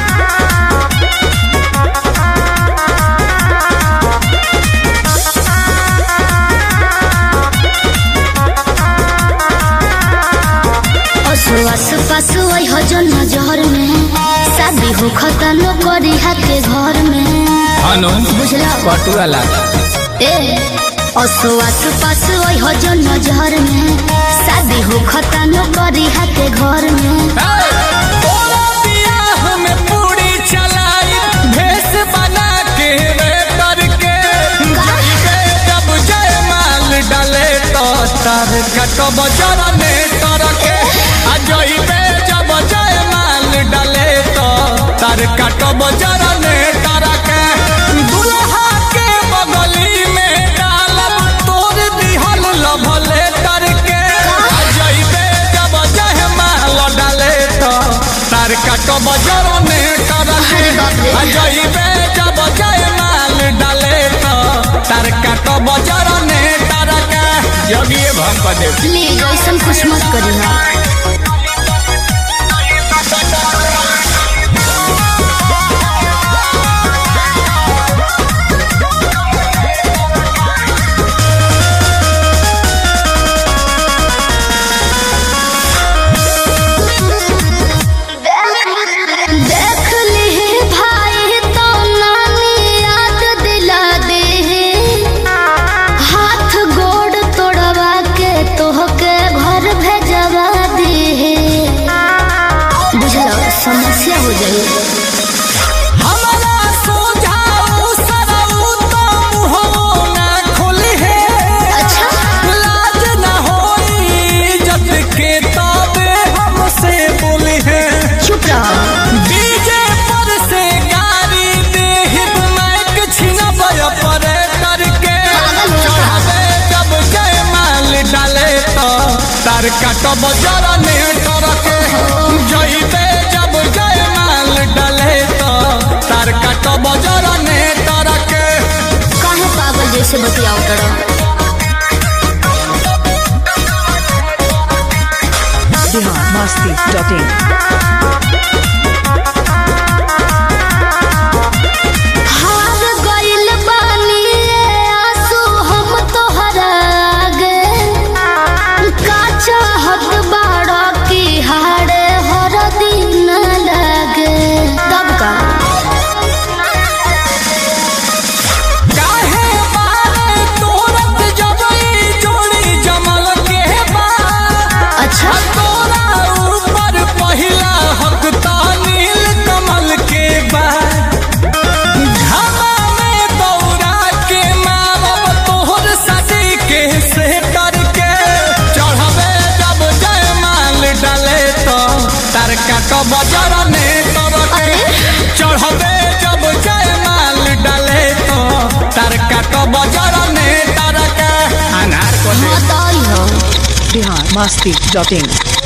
आस पास वही हजन नजर में शादी हो खतनो करी के घर में बुझला पटुआ लागा आस पास वही हजन नजर में शादी हो खतनो करी के घर में तार कटो बजरा ने तरके अजइबे जब जय माल डाले तो तार कटो बजरा ने तरके दुल्हा के बगली में डालब तोर दिहल लभले तरके अजइबे जब जय माल डाले तो तार कटो बजरा ने तरके अजइबे जब जय माल डाले तो तार कटो बजरा ने तरके जब ये भंग दे प्लीज ऐसा कुछ मत करी समस्या हो जाए हमारा सोझाऊ सरऊ तो मुहो ना खुली है अच्छा लाज ना होई जब के तबे हमसे बोली है चुप रहो डीजे पर से गाड़ी दे हिप माइक छिनब परे करके चढ़ावे जब जय माल डाले तो तार काटब जरा ने करके जइबे जब जय माल डाले तो तार काटब जरा ने करके काहे पागल जैसे बतियाओ करो biharmasti.in हार गइल बानी आंसू हम तोहरा आगे का चाहत बाड़ा की हारे हर दिन लागे तब का काहे बारे तोरत जबई जोड़ी जमल के बा अच्छा तोरा ऊपर पहिला हक नील कमल के बा घामा में दौड़ा के मारब तोहर सजी के से करके चढ़बे जब जय माल डाले तो तार काटब जरा ने तरके चढ़बे जब जय माल डाले तो तार काटब जरा ने तरके अनार को बताई हो biharmasti.in